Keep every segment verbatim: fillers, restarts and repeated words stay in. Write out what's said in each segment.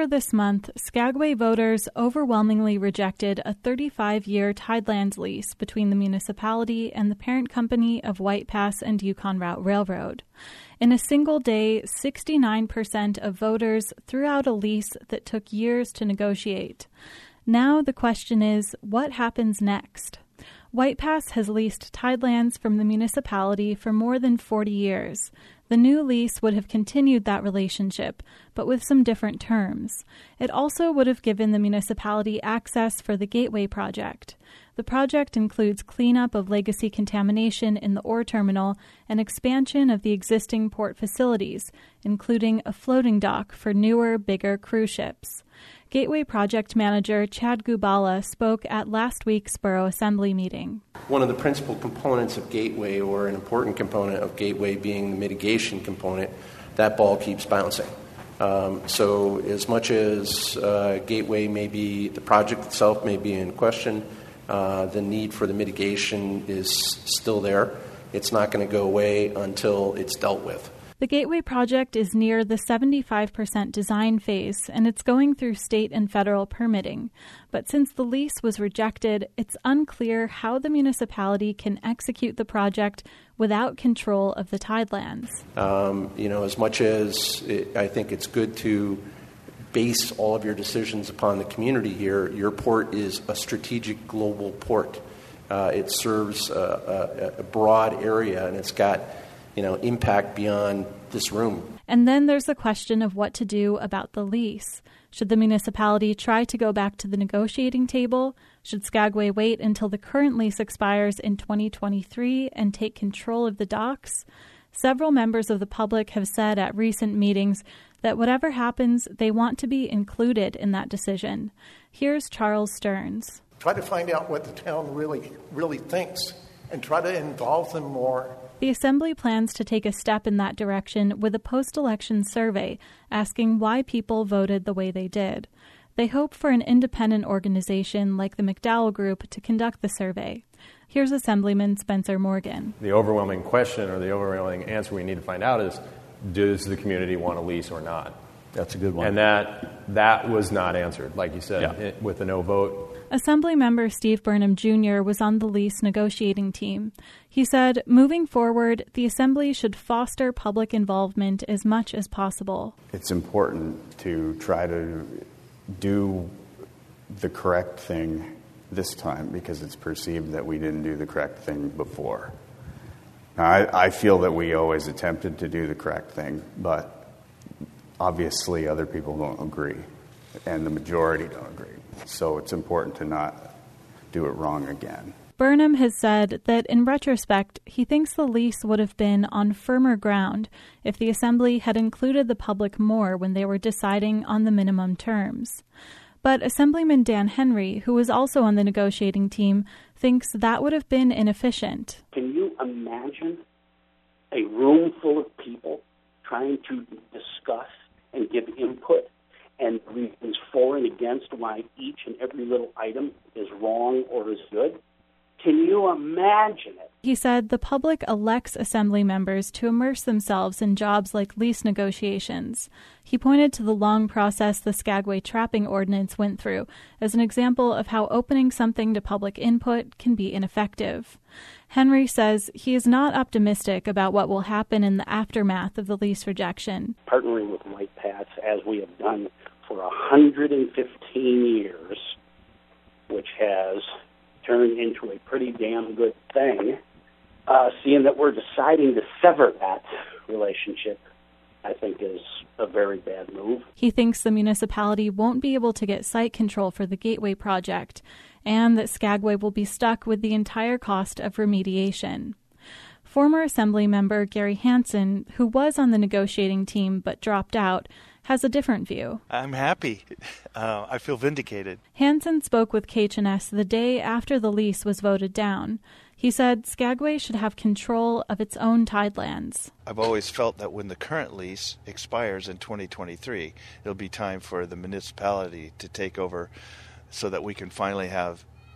Earlier this month, Skagway voters overwhelmingly rejected a thirty-five-year Tidelands lease between the municipality and the parent company of White Pass and Yukon Route Railroad. In a single day, sixty-nine percent of voters threw out a lease that took years to negotiate. Now the question is, what happens next? White Pass has leased Tidelands from the municipality for more than forty years. The new lease would have continued that relationship, but with some different terms. It also would have given the municipality access for the Gateway project. The project includes cleanup of legacy contamination in the ore terminal and expansion of the existing port facilities, including a floating dock for newer, bigger cruise ships. Gateway project manager Chad Gubala spoke at last week's Borough Assembly meeting. One of the principal components of Gateway, or an important component of Gateway being the mitigation component, that ball keeps bouncing. Um, so as much as uh, Gateway may be, the project itself may be in question, uh, the need for the mitigation is still there. It's not going to go away until it's dealt with. The Gateway project is near the seventy-five percent design phase, and it's going through state and federal permitting. But since the lease was rejected, it's unclear how the municipality can execute the project without control of the Tidelands. Um, you know, as much as it, I think it's good to base all of your decisions upon the community here, your port is a strategic global port. Uh, it serves a, a, a broad area, and it's got you know, impact beyond this room. And then there's the question of what to do about the lease. Should the municipality try to go back to the negotiating table? Should Skagway wait until the current lease expires in twenty twenty-three and take control of the docks? Several members of the public have said at recent meetings that whatever happens, they want to be included in that decision. Here's Charles Stearns. Try to find out what the town really, really thinks and try to involve them more. The Assembly plans to take a step in that direction with a post-election survey asking why people voted the way they did. They hope for an independent organization like the McDowell Group to conduct the survey. Here's Assemblyman Spencer Morgan. The overwhelming question or the overwhelming answer we need to find out is, does the community want a lease or not? That's a good one. And that that was not answered, like you said, yeah. it, with a no vote. Assemblymember Steve Burnham Junior was on the lease negotiating team. He said, moving forward, the Assembly should foster public involvement as much as possible. It's important to try to do the correct thing this time because it's perceived that we didn't do the correct thing before. Now, I, I feel that we always attempted to do the correct thing, but obviously other people don't agree, and the majority don't agree. So it's important to not do it wrong again. Burnham has said that in retrospect, he thinks the lease would have been on firmer ground if the Assembly had included the public more when they were deciding on the minimum terms. But Assemblyman Dan Henry, who was also on the negotiating team, thinks that would have been inefficient. Can you imagine a room full of people trying to discuss and give input and reasons for and against why each and every little item is wrong or is good? Can you imagine it? He said the public elects Assembly members to immerse themselves in jobs like lease negotiations. He pointed to the long process the Skagway Trapping Ordinance went through as an example of how opening something to public input can be ineffective. Henry says he is not optimistic about what will happen in the aftermath of the lease rejection. Partnering with White Pass, as we have done for one hundred fifteen years, which has turned into a pretty damn good thing, uh, seeing that we're deciding to sever that relationship, I think is a very bad move. He thinks the municipality won't be able to get site control for the Gateway project, and that Skagway will be stuck with the entire cost of remediation. Former Assembly member Gary Hansen, who was on the negotiating team but dropped out, has a different view. I'm happy. Uh, I feel vindicated. Hansen spoke with K H N S the day after the lease was voted down. He said Skagway should have control of its own Tidelands. I've always felt that when the current lease expires in twenty twenty-three, it'll be time for the municipality to take over so that we can finally have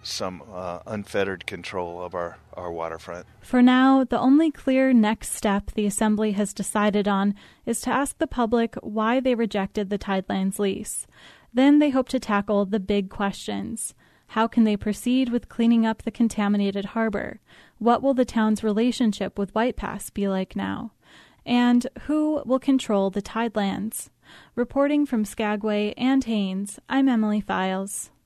some uh, unfettered control of our, our waterfront. For now, the only clear next step the Assembly has decided on is to ask the public why they rejected the Tidelands lease. Then they hope to tackle the big questions. How can they proceed with cleaning up the contaminated harbor? What will the town's relationship with White Pass be like now? And who will control the Tidelands? Reporting from Skagway and Haines, I'm Emily Files.